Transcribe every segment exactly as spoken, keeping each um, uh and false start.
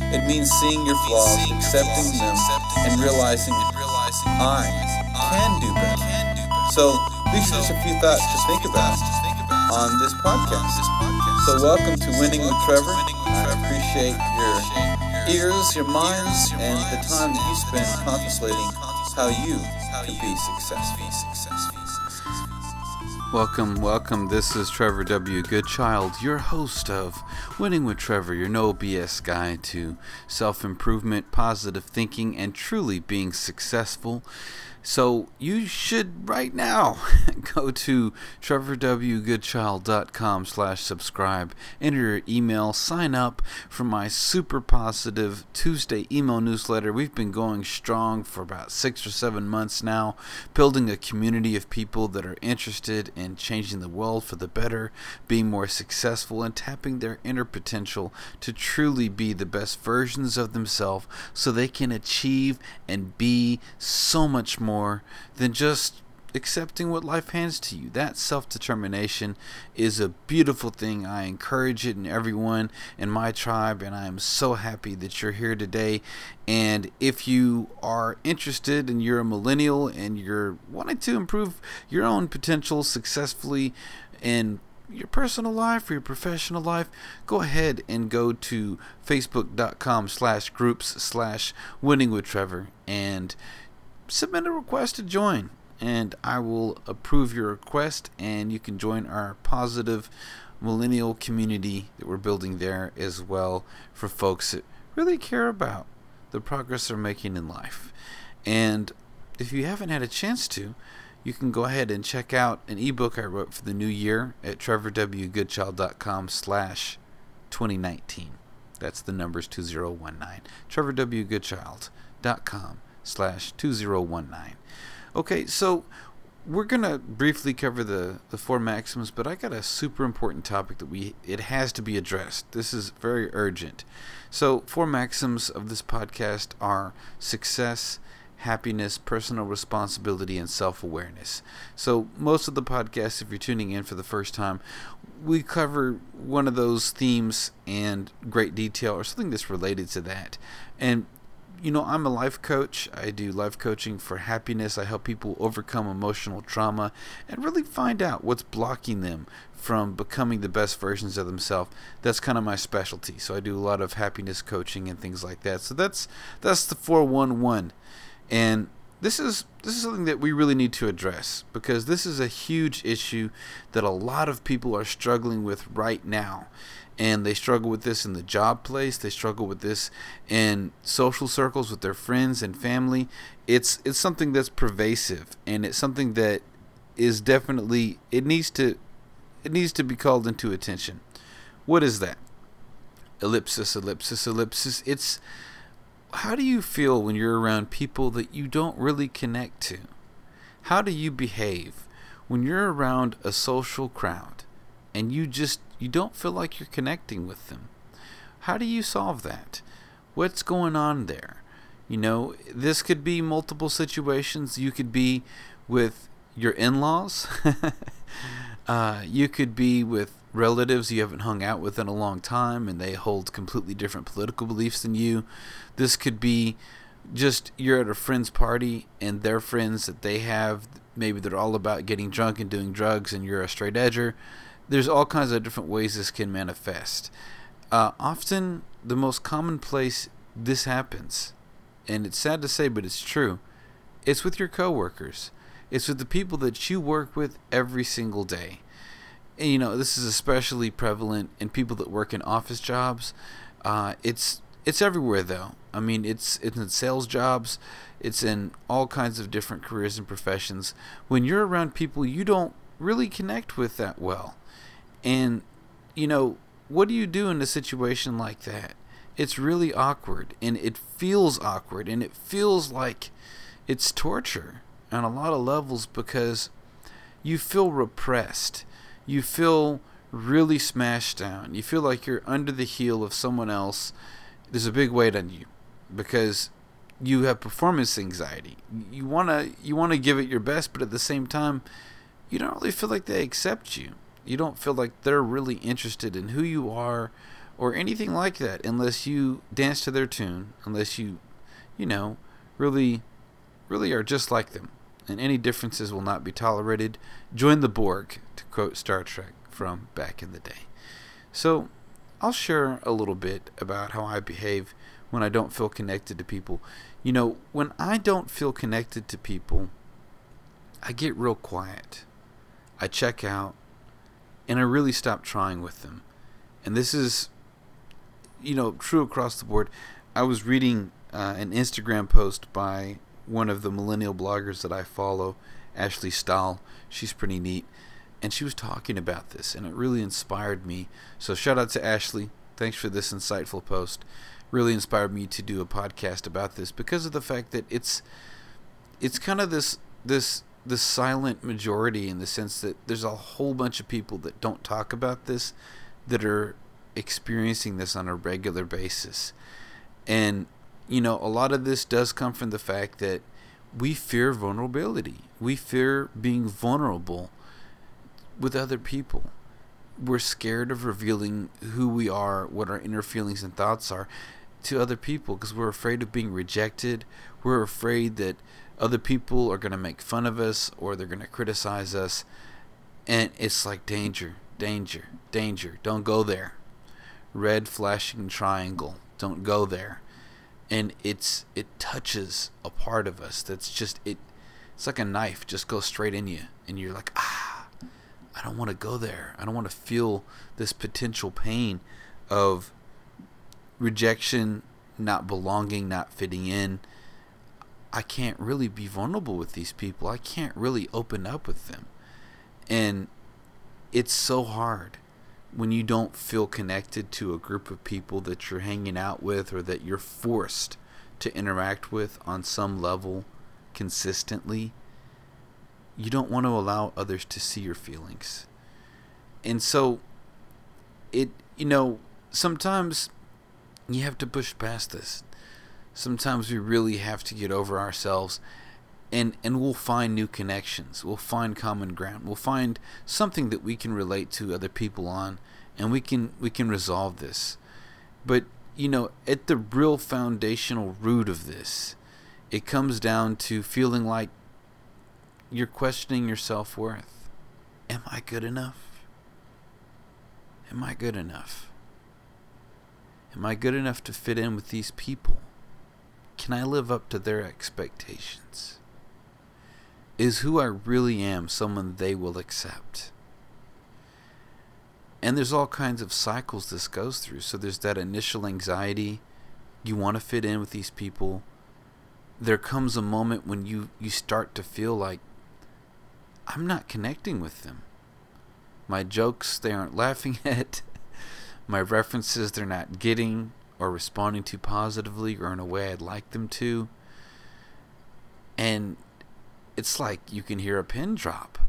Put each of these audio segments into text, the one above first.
It means seeing your flaws, accepting them, and realizing I can do better. So these are just a few thoughts to think about on this podcast. So welcome to Winning with Trevor. I appreciate your ears, your minds, and the time that you spend contemplating how you can be successful. Welcome, welcome. This is Trevor W. Goodchild, your host of Winning with Trevor, your no B S guide to self-improvement, positive thinking, and truly being successful. So you should right now go to trevor w goodchild dot com slash subscribe, enter your email, sign up for my super positive Tuesday email newsletter. We've been going strong for about six or seven months now, building a community of people that are interested in changing the world for the better, being more successful, and tapping their inner potential to truly be the best versions of themselves so they can achieve and be so much more than just accepting what life hands to you. That self-determination is a beautiful thing. I encourage it in everyone in my tribe, and I am so happy that you're here today. And if you are interested and you're a millennial and you're wanting to improve your own potential successfully in your personal life or your professional life, go ahead and go to facebook.com slash groups slash winning with Trevor and submit a request to join, and I will approve your request, and you can join our positive millennial community that we're building there as well for folks that really care about the progress they're making in life. And if you haven't had a chance to, you can go ahead and check out an ebook I wrote for the new year at trevor w goodchild dot com slash twenty nineteen. That's the numbers two zero one nine. trevor w goodchild dot com slash two zero one nine. Okay, so we're gonna briefly cover the the four maxims, but I got a super important topic that we it has to be addressed. This is very urgent. So four maxims of this podcast are success, happiness, personal responsibility, and self-awareness. So most of the podcasts, if you're tuning in for the first time, we cover one of those themes in great detail or something that's related to that. And you know, I'm a life coach. I do life coaching for happiness. I help people overcome emotional trauma and really find out what's blocking them from becoming the best versions of themselves. That's kind of my specialty. So I do a lot of happiness coaching and things like that. So that's that's the four one one. And this is this is something that we really need to address, because this is a huge issue that a lot of people are struggling with right now. And they struggle with this in the job place. They struggle with this in social circles with their friends and family. It's it's something that's pervasive, and it's something that is definitely it needs to it needs to be called into attention. What is that? Ellipsis, ellipsis, ellipsis. It's how do you feel when you're around people that you don't really connect to? How do you behave when you're around a social crowd and you just you don't feel like you're connecting with them? How do you solve that? What's going on there? You know, this could be multiple situations. You could be with your in-laws. uh, you could be with relatives you haven't hung out with in a long time, and they hold completely different political beliefs than you. This could be just you're at a friend's party, and their friends that they have, maybe they're all about getting drunk and doing drugs, and you're a straight edger. There's all kinds of different ways this can manifest. Uh, often, the most common place this happens, and it's sad to say, but it's true, it's with your coworkers. It's with the people that you work with every single day. And, you know, this is especially prevalent in people that work in office jobs. Uh, it's it's everywhere, though. I mean, it's, it's in sales jobs. It's in all kinds of different careers and professions. When you're around people you don't really connect with that well. And, you know, what do you do in a situation like that? It's really awkward, and it feels awkward, and it feels like it's torture on a lot of levels, because you feel repressed. You feel really smashed down. You feel like you're under the heel of someone else. There's a big weight on you because you have performance anxiety. You want to you want to give it your best, but at the same time, you don't really feel like they accept you. You don't feel like they're really interested in who you are, or anything like that unless you dance to their tune, unless you, you know, really, really are just like them. And any differences will not be tolerated. Join the Borg, to quote Star Trek from back in the day. So I'll share a little bit about how I behave when I don't feel connected to people. You know, when I don't feel connected to people, I get real quiet. I check out, and I really stop trying with them. And this is, you know, true across the board. I was reading uh, an Instagram post by one of the millennial bloggers that I follow, Ashley Stahl. She's pretty neat. And she was talking about this, and it really inspired me. So shout out to Ashley. Thanks for this insightful post. Really inspired me to do a podcast about this because of the fact that it's it's kind of this this this silent majority, in the sense that there's a whole bunch of people that don't talk about this, that are experiencing this on a regular basis. And you know, a lot of this does come from the fact that we fear vulnerability. We fear being vulnerable with other people. We're scared of revealing who we are, what our inner feelings and thoughts are to other people, because we're afraid of being rejected. We're afraid that other people are going to make fun of us, or they're going to criticize us. And it's like danger, danger, danger. Don't go there. Red flashing triangle. Don't go there. And it's it touches a part of us that's just, it. It's like a knife, just goes straight in you, and you're like, ah, I don't want to go there. I don't want to feel this potential pain of rejection, not belonging, not fitting in. I can't really be vulnerable with these people. I can't really open up with them. And it's so hard when you don't feel connected to a group of people that you're hanging out with, or that you're forced to interact with on some level consistently. You don't want to allow others to see your feelings. And so it, you know, sometimes you have to push past this. Sometimes we really have to get over ourselves, and, and we'll find new connections. We'll find common ground. We'll find something that we can relate to other people on, and we can we can resolve this. But, you know, at the real foundational root of this, it comes down to feeling like you're questioning your self-worth. Am I good enough? Am I good enough? Am I good enough to fit in with these people? Can I live up to their expectations? Is who I really am someone they will accept? And there's all kinds of cycles this goes through. So there's that initial anxiety. You want to fit in with these people. There comes a moment when you, you start to feel like, I'm not connecting with them. My jokes, they aren't laughing at. My references, they're not getting or responding to positively or in a way I'd like them to. And it's like you can hear a pin drop.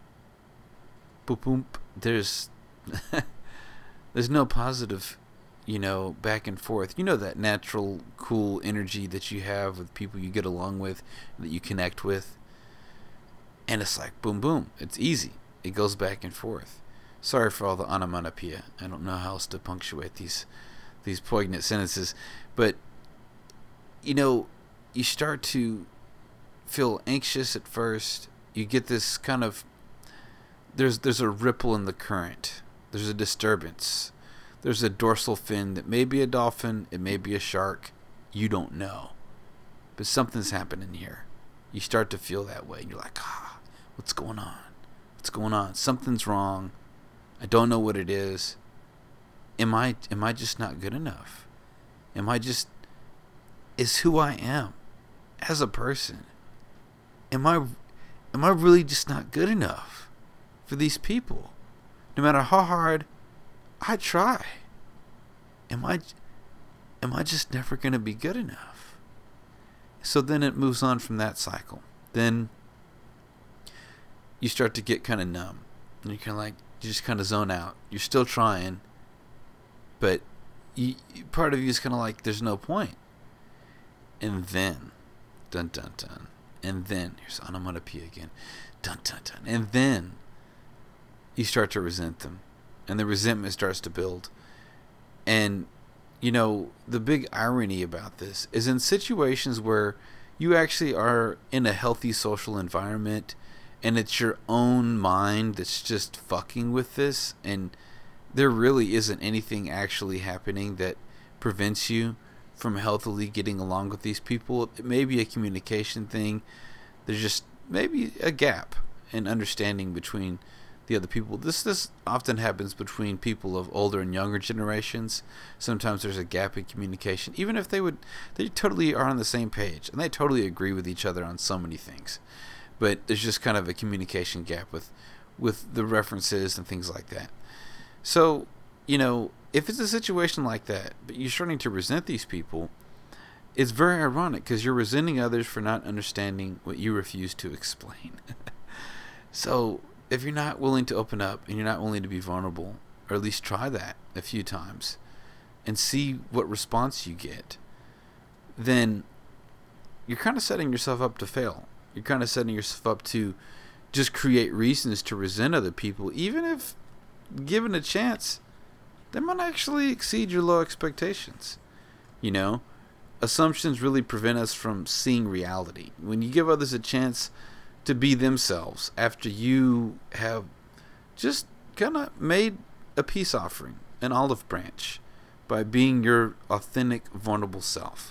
Boop, boop. There's, there's no positive, you know, back and forth. You know, that natural, cool energy that you have with people you get along with, that you connect with. And it's like, boom, boom. It's easy. It goes back and forth. Sorry for all the onomatopoeia. I don't know how else to punctuate these these poignant sentences. But, you know, you start to feel anxious at first. You get this kind of, there's there's a ripple in the current. There's a disturbance. There's a dorsal fin that may be a dolphin. It may be a shark. You don't know. But something's happening here. You start to feel that way. And you're like, ah, what's going on? What's going on? Something's wrong. I don't know what it is. Am I am I just not good enough? Am I just, is who I am as a person? Am I am I really just not good enough for these people? No matter how hard I try. Am I am I just never going to be good enough? So then it moves on from that cycle. Then you start to get kind of numb. And you're kind of like, you just kind of zone out. You're still trying, but you, part of you is kind of like, there's no point. And then, dun dun dun, and then, here's onomatopoeia again, dun dun dun, and then you start to resent them, and the resentment starts to build. And, you know, the big irony about this is in situations where you actually are in a healthy social environment and it's your own mind that's just fucking with this, and there really isn't anything actually happening that prevents you from healthily getting along with these people. It may be a communication thing. There's just maybe a gap in understanding between the other people. This this often happens between people of older and younger generations. Sometimes there's a gap in communication, even if they would they totally are on the same page and they totally agree with each other on so many things. But there's just kind of a communication gap with with the references and things like that. So, you know, if it's a situation like that, but you're starting to resent these people, it's very ironic because you're resenting others for not understanding what you refuse to explain. So if you're not willing to open up and you're not willing to be vulnerable, or at least try that a few times and see what response you get, then you're kind of setting yourself up to fail. You're kind of setting yourself up to just create reasons to resent other people, even if given a chance, they might actually exceed your low expectations. You know, assumptions really prevent us from seeing reality. When you give others a chance to be themselves after you have just kind of made a peace offering, an olive branch, by being your authentic, vulnerable self,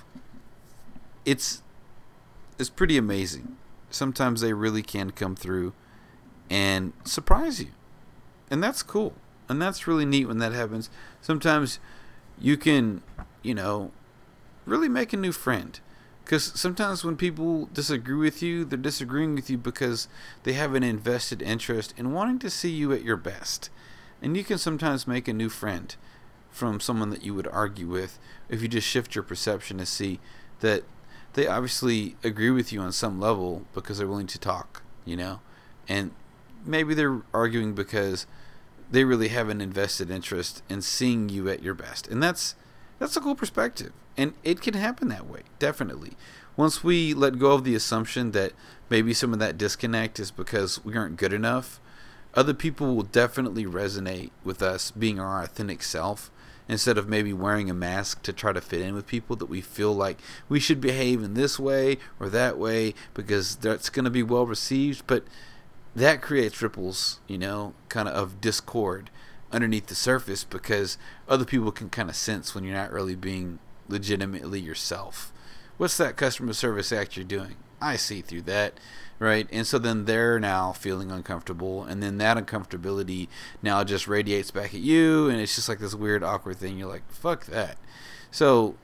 it's it's pretty amazing. Sometimes they really can come through and surprise you, and that's cool, and that's really neat when that happens. Sometimes you can, you know, really make a new friend. Because sometimes when people disagree with you, they're disagreeing with you because they have an invested interest in wanting to see you at your best. And you can sometimes make a new friend from someone that you would argue with if you just shift your perception to see that they obviously agree with you on some level because they're willing to talk, you know? And maybe they're arguing because they really have an invested interest in seeing you at your best. And that's that's a cool perspective. And it can happen that way, definitely. Once we let go of the assumption that maybe some of that disconnect is because we aren't good enough, other people will definitely resonate with us being our authentic self, instead of maybe wearing a mask to try to fit in with people that we feel like we should behave in this way or that way because that's going to be well received. But that creates ripples, you know, kind of of discord underneath the surface, because other people can kind of sense when you're not really being legitimately yourself. What's that customer service act you're doing? I see through that, right? And so then they're now feeling uncomfortable, and then that uncomfortability now just radiates back at you, and it's just like this weird, awkward thing. You're like, fuck that. So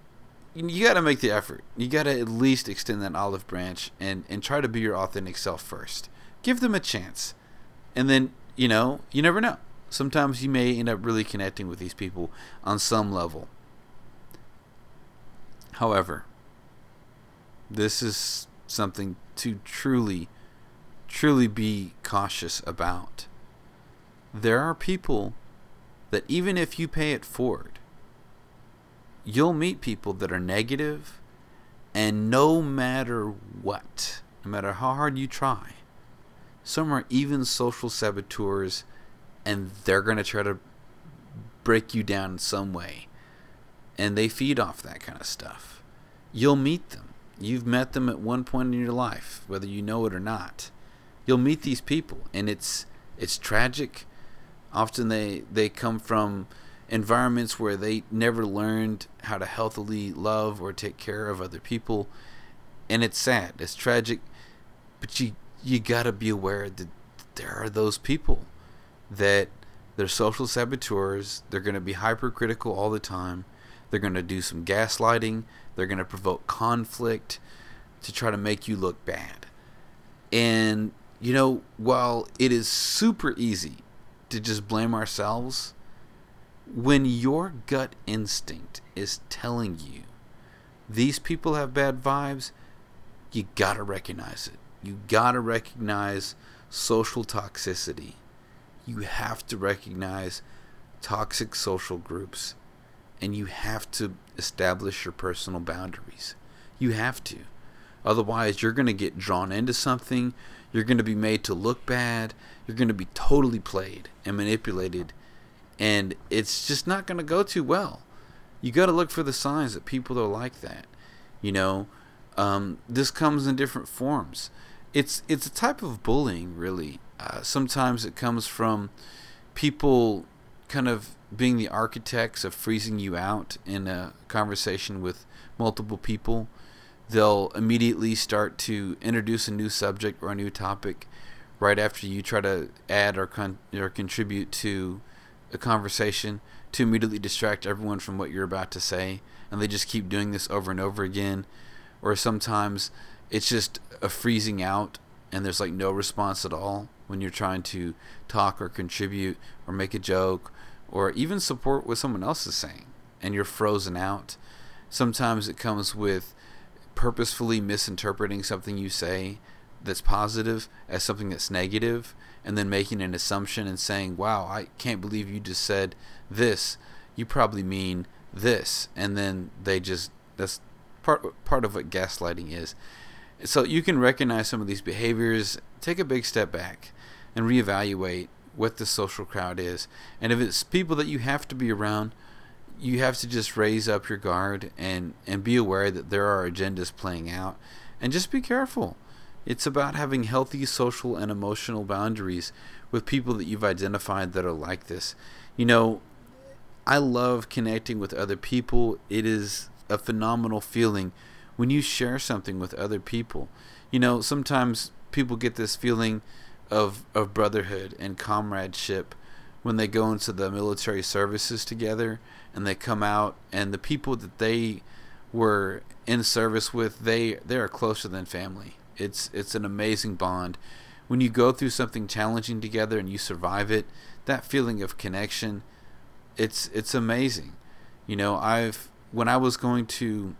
you got to make the effort. You got to at least extend that olive branch and, and try to be your authentic self first. Give them a chance. And then, you know, you never know. Sometimes you may end up really connecting with these people on some level. However, this is something to truly, truly be cautious about. There are people that even if you pay it forward, you'll meet people that are negative, and no matter what, no matter how hard you try, some are even social saboteurs, and they're going to try to break you down in some way. And they feed off that kind of stuff. You'll meet them. You've met them at one point in your life, whether you know it or not. You'll meet these people, and it's it's tragic. Often they, they come from environments where they never learned how to healthily love or take care of other people. And it's sad. It's tragic. But you, you got to be aware that there are those people that they're social saboteurs. They're going to be hypercritical all the time. They're going to do some gaslighting. They're going to provoke conflict to try to make you look bad. And, you know, while it is super easy to just blame ourselves, when your gut instinct is telling you these people have bad vibes, you got to recognize it. You got to recognize social toxicity. You have to recognize toxic social groups. And you have to establish your personal boundaries. You have to. Otherwise, you're going to get drawn into something. You're going to be made to look bad. You're going to be totally played and manipulated. And it's just not going to go too well. You got to look for the signs that people are like that. You know, um, this comes in different forms. It's it's a type of bullying, really. Uh, sometimes it comes from people kind of being the architects of freezing you out in a conversation with multiple people. They'll immediately start to introduce a new subject or a new topic right after you try to add or con- or contribute to a conversation, to immediately distract everyone from what you're about to say. And they just keep doing this over and over again. Or sometimes it's just a freezing out and there's like no response at all when you're trying to talk or contribute or make a joke or even support what someone else is saying, and you're frozen out. Sometimes it comes with purposefully misinterpreting something you say that's positive as something that's negative, and then making an assumption and saying, wow, I can't believe you just said this. You probably mean this. And then they just, that's part part of what gaslighting is. So you can recognize some of these behaviors, take a big step back and reevaluate what the social crowd is. And if it's people that you have to be around, you have to just raise up your guard and, and be aware that there are agendas playing out. And just be careful. It's about having healthy social and emotional boundaries with people that you've identified that are like this. You know, I love connecting with other people. It is a phenomenal feeling when you share something with other people. You know, sometimes people get this feeling of, of brotherhood and comradeship when they go into the military services together and they come out, and the people that they were in service with, they, they are closer than family. It's it's an amazing bond. When you go through something challenging together and you survive it, that feeling of connection, it's it's amazing. You know, I've when I was going to,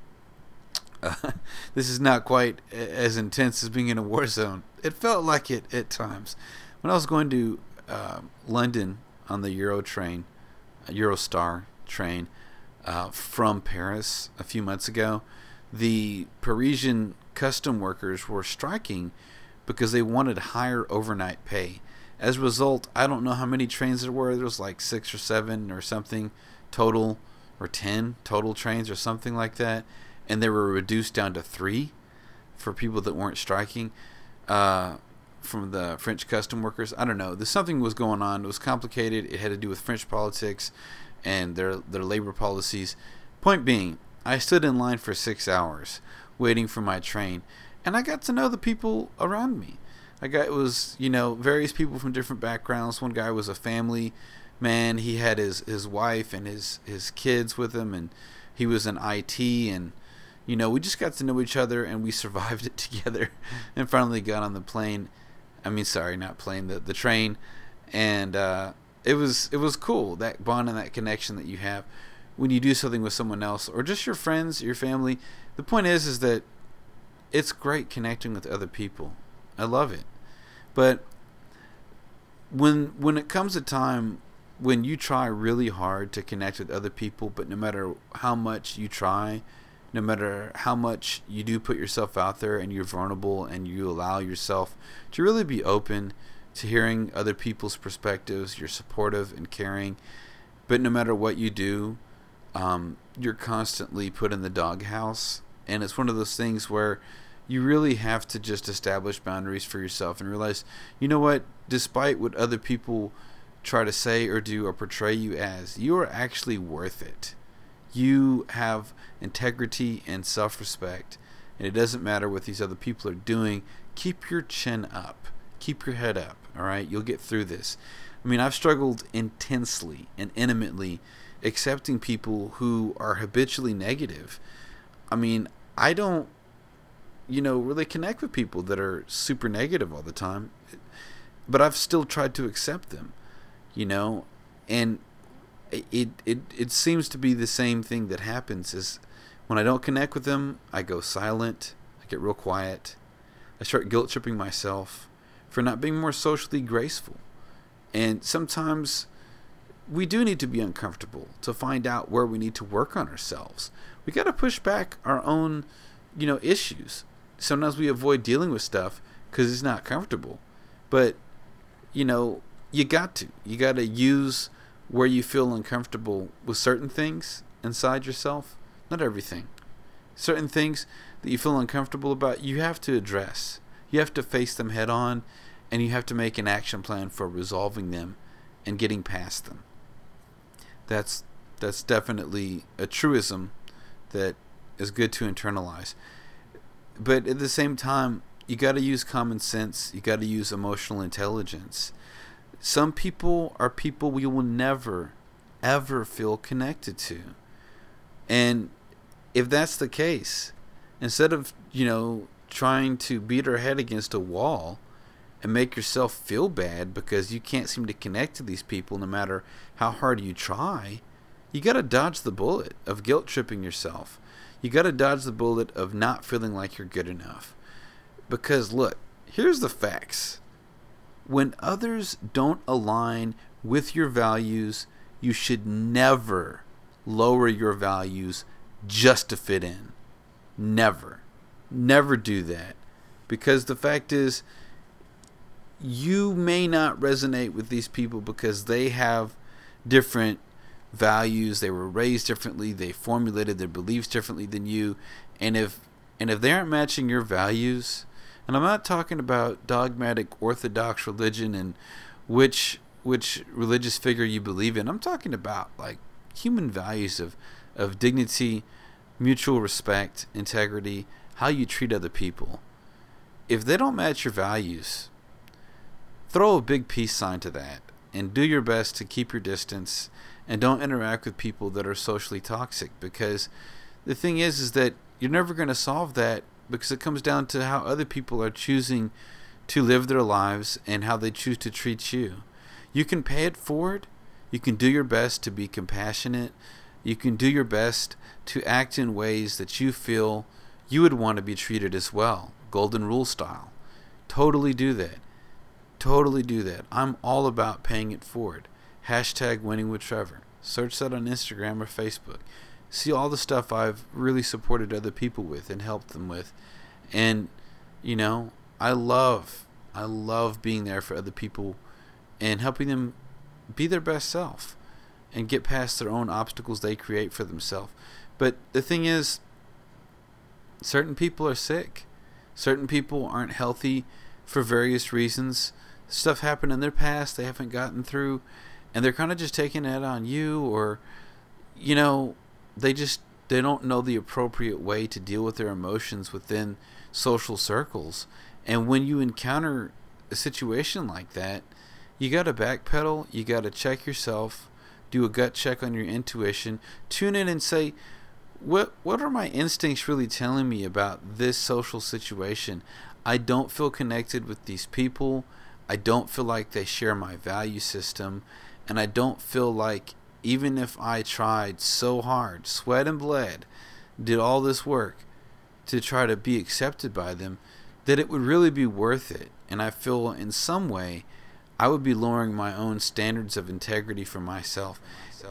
uh, this is not quite as intense as being in a war zone. It felt like it at times. When I was going to uh, London on the Euro train, Eurostar train, uh, from Paris a few months ago, the Parisian custom workers were striking because they wanted higher overnight pay. As a result, I don't know how many trains there were. There was like six or seven or something total, or ten total trains or something like that. And they were reduced down to three for people that weren't striking uh, from the French custom workers. I don't know. There's something was going on. It was complicated. It had to do with French politics and their their labor policies. Point being, I stood in line for six hours waiting for my train, and I got to know the people around me. I got it was you know various people from different backgrounds. One guy was a family man. He had his his wife and his his kids with him, and he was in I T, and you know we just got to know each other, and we survived it together, and finally got on the plane. I mean, sorry, not plane, the the train, and uh, it was it was cool, that bond and that connection that you have when you do something with someone else, or just your friends, your family. The point is, is that it's great connecting with other people. I love it. But when when it comes a time when you try really hard to connect with other people, but no matter how much you try, no matter how much you do put yourself out there and you're vulnerable and you allow yourself to really be open to hearing other people's perspectives, you're supportive and caring, but no matter what you do, um, you're constantly put in the doghouse. And it's one of those things where you really have to just establish boundaries for yourself and realize, you know what, despite what other people try to say or do or portray you as, you are actually worth it. You have integrity and self-respect, and it doesn't matter what these other people are doing. Keep your chin up. Keep your head up, all right? You'll get through this. I mean, I've struggled intensely and intimately accepting people who are habitually negative. I mean, I don't, you know, really connect with people that are super negative all the time, but I've still tried to accept them, you know, and it it it seems to be the same thing that happens is when I don't connect with them, I go silent, I get real quiet, I start guilt tripping myself for not being more socially graceful. And sometimes we do need to be uncomfortable to find out where we need to work on ourselves. We got to push back our own, you know, issues. Sometimes we avoid dealing with stuff because it's not comfortable. But, you know, you got to. You got to use where you feel uncomfortable with certain things inside yourself. Not everything. Certain things that you feel uncomfortable about, you have to address. You have to face them head on, and you have to make an action plan for resolving them and getting past them. That's that's definitely a truism that is good to internalize. But at the same time, you got to use common sense. You got to use emotional intelligence. Some people are people we will never, ever feel connected to. And if that's the case, instead of, you know, trying to beat our head against a wall and make yourself feel bad because you can't seem to connect to these people no matter how hard you try, you got to dodge the bullet of guilt tripping yourself. You got to dodge the bullet of not feeling like you're good enough. Because look, here's the facts. When others don't align with your values, you should never lower your values just to fit in. Never. Never do that. Because the fact is, you may not resonate with these people because they have different values. They were raised differently. They formulated their beliefs differently than you. And if and if they aren't matching your values, and I'm not talking about dogmatic orthodox religion and which which religious figure you believe in. I'm talking about like human values of, of dignity, mutual respect, integrity, how you treat other people. If they don't match your values, throw a big peace sign to that and do your best to keep your distance and don't interact with people that are socially toxic, because the thing is is that you're never going to solve that, because it comes down to how other people are choosing to live their lives and how they choose to treat you. You can pay it forward. You can do your best to be compassionate. You can do your best to act in ways that you feel you would want to be treated as well. Golden rule style. Totally do that. Totally do that. I'm all about paying it forward. Hashtag winning with Trevor. Search that on Instagram or Facebook. See all the stuff I've really supported other people with and helped them with. And, you know, I love, I love being there for other people and helping them be their best self and get past their own obstacles they create for themselves. But the thing is, certain people are sick. Certain people aren't healthy for various reasons. Stuff happened in their past they haven't gotten through, and they're kind of just taking it on you, or, you know, they just, they don't know the appropriate way to deal with their emotions within social circles. And when you encounter a situation like that, you got to backpedal, you got to check yourself, do a gut check on your intuition, tune in and say, what what are my instincts really telling me about this social situation? I don't feel connected with these people. I don't feel like they share my value system. And I don't feel like, even if I tried so hard, sweat and bled, did all this work to try to be accepted by them, that it would really be worth it. And I feel in some way I would be lowering my own standards of integrity for myself.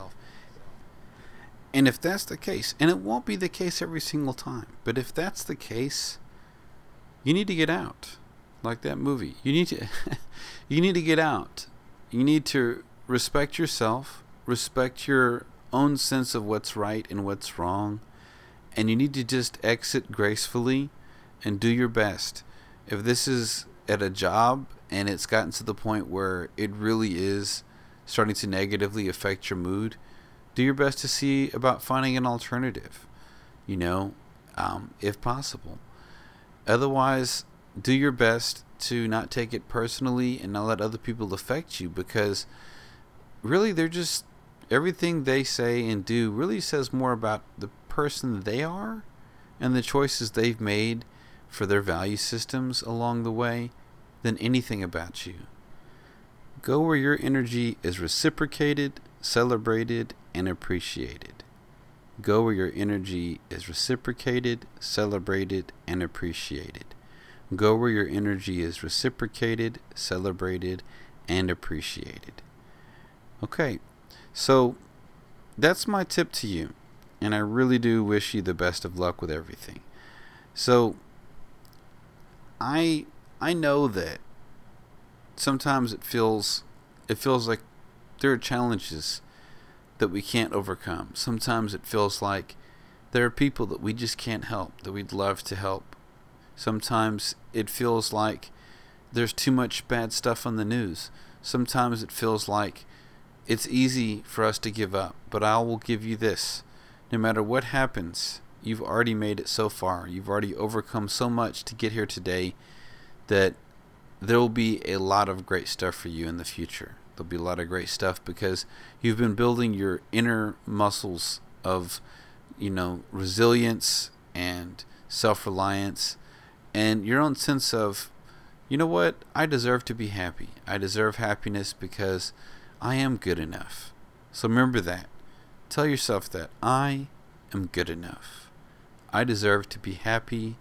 And if that's the case, and it won't be the case every single time, but if that's the case, you need to get out. Like that movie. You need to you need to get out. You need to respect yourself, respect your own sense of what's right and what's wrong, and you need to just exit gracefully and do your best. If this is at a job and it's gotten to the point where it really is starting to negatively affect your mood, do your best to see about finding an alternative, you know, um, if possible. Otherwise, do your best to not take it personally and not let other people affect you, because really they're just, everything they say and do really says more about the person they are and the choices they've made for their value systems along the way than anything about you. Go where your energy is reciprocated, celebrated, and appreciated. Go where your energy is reciprocated, celebrated, and appreciated. Go where your energy is reciprocated, celebrated, and appreciated. Okay, so that's my tip to you, and I really do wish you the best of luck with everything. So I I know that sometimes it feels it feels like there are challenges that we can't overcome. Sometimes it feels like there are people that we just can't help, that we'd love to help. Sometimes it feels like there's too much bad stuff on the news. Sometimes it feels like it's easy for us to give up. But I will give you this. No matter what happens, you've already made it so far. You've already overcome so much to get here today that there will be a lot of great stuff for you in the future. There'll be a lot of great stuff because you've been building your inner muscles of, you know, resilience and self-reliance and your own sense of, you know what, I deserve to be happy. I deserve happiness because I am good enough. So remember that. Tell yourself that I am good enough. I deserve to be happy.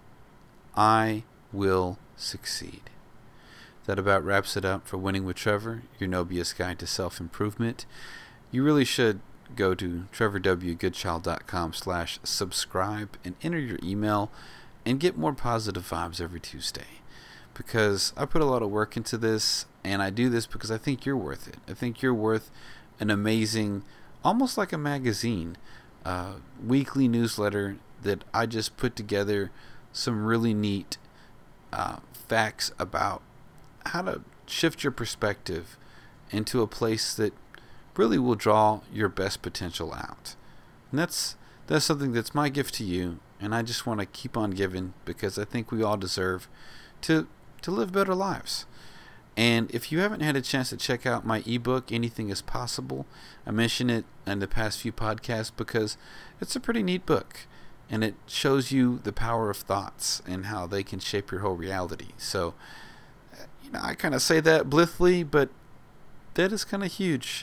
I will succeed. That about wraps it up for Winning with Trevor, your No B S guide to self-improvement. You really should go to trevor w goodchild dot com slash subscribe and enter your email and get more positive vibes every Tuesday. Because I put a lot of work into this, and I do this because I think you're worth it. I think you're worth an amazing, almost like a magazine, uh, weekly newsletter that I just put together some really neat uh, facts about how to shift your perspective into a place that really will draw your best potential out. And that's that's something that's my gift to you, and I just want to keep on giving because I think we all deserve to to live better lives. And if you haven't had a chance to check out my ebook, Anything is Possible, I mention it in the past few podcasts because it's a pretty neat book, and it shows you the power of thoughts and how they can shape your whole reality. So, you know, I kind of say that blithely, but that is kind of huge.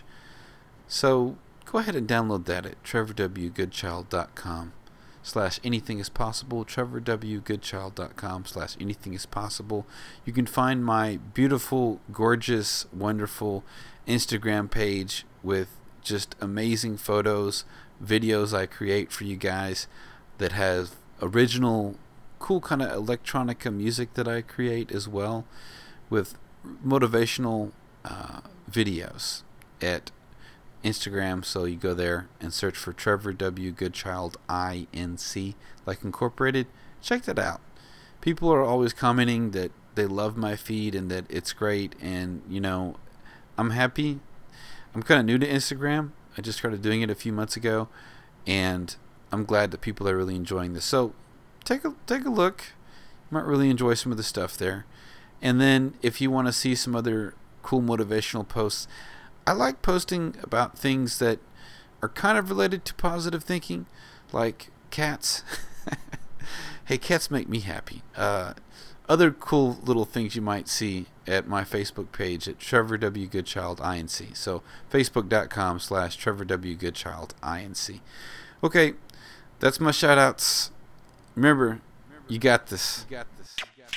So go ahead and download that at trevor w goodchild dot com slash anything is possible. trevor w goodchild dot com slash anything is possible. You can find my beautiful, gorgeous, wonderful Instagram page with just amazing photos, videos I create for you guys that have original, cool kind of electronica music that I create as well, with motivational uh, videos at Instagram. So you go there and search for Trevor W. Goodchild Inc, like Incorporated. Check that out. People are always commenting that they love my feed and that it's great, and you know, I'm happy. I'm kind of new to Instagram. I just started doing it a few months ago, and I'm glad that people are really enjoying this. So take a take a look. You might really enjoy some of the stuff there. And then if you want to see some other cool motivational posts, I like posting about things that are kind of related to positive thinking, like cats. Hey, cats make me happy. Uh, other cool little things you might see at my Facebook page at Trevor W. Goodchild Inc. So facebook.com slash Trevor W. Goodchild Inc. Okay, that's my shout outs. Remember, you got this. You got this.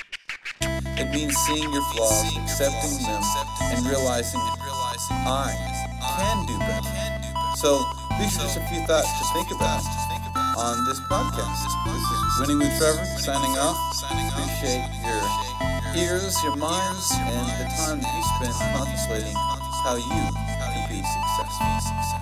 It means seeing your flaws, accepting them, and realizing I can do better. So these are just a few thoughts to think about on this podcast. This is Winning with Trevor, signing off. Appreciate your ears, your minds, and the time that you spend contemplating how you can be successful.